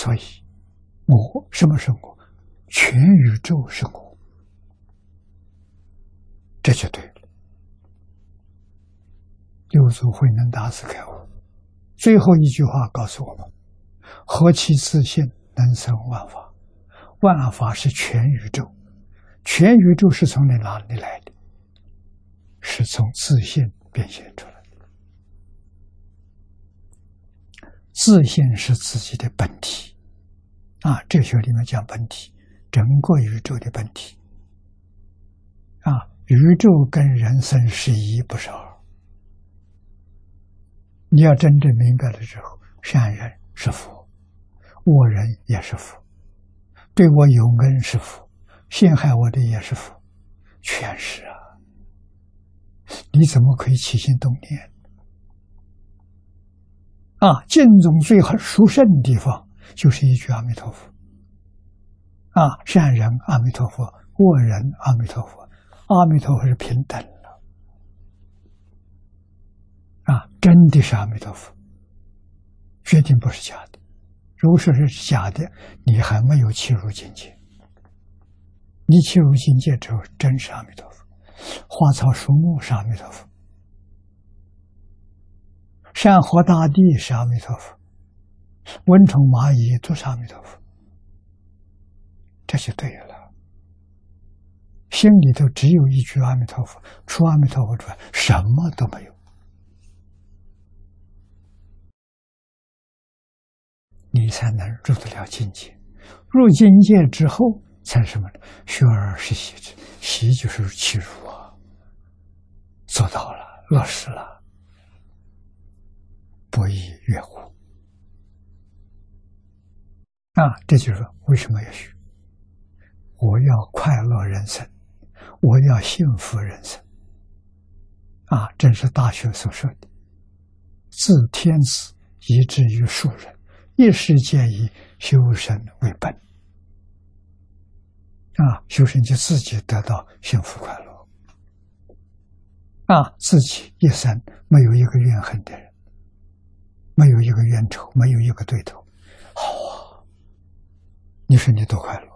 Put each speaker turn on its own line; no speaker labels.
所以我什么是我？全宇宙是我，这就对了。六祖慧能大师开悟，最后一句话告诉我们：何其自信，能生万法。万法是全宇宙，全宇宙是从哪里来的？是从自信变现出来的。自信是自己的本体啊，哲学里面讲本体，整个宇宙的本体啊，宇宙跟人生是一不是二。你要真正明白了之后，善人是佛，恶人也是佛，对我有恩是佛，陷害我的也是佛，全是啊！你怎么可以起心动念啊？净宗最殊胜的地方就是一句阿弥陀佛啊，善人阿弥陀佛，恶人阿弥陀佛，阿弥陀佛是平等了啊，真的是阿弥陀佛，决定不是假的。如果说是假的，你还没有契入境界。你契入境界之后，真是阿弥陀佛。花草树木是阿弥陀佛，山河大地是阿弥陀佛，蚊虫蚂蚁都是阿弥陀佛，这就对了。心里头只有一句阿弥陀佛，除阿弥陀佛之外，什么都没有。你才能入得了境界。入境界之后才是什么呢？学而时习之，习就是契入啊，做到了，落实了，不亦乐乎啊！这就是为什么要学。我要快乐人生，我要幸福人生啊！正是大学所说的，自天子以至于庶人，一世皆以修身为本啊！修身就自己得到幸福快乐啊！自己一生没有一个怨恨的人，没有一个冤仇，没有一个对头，好啊！你说你多快乐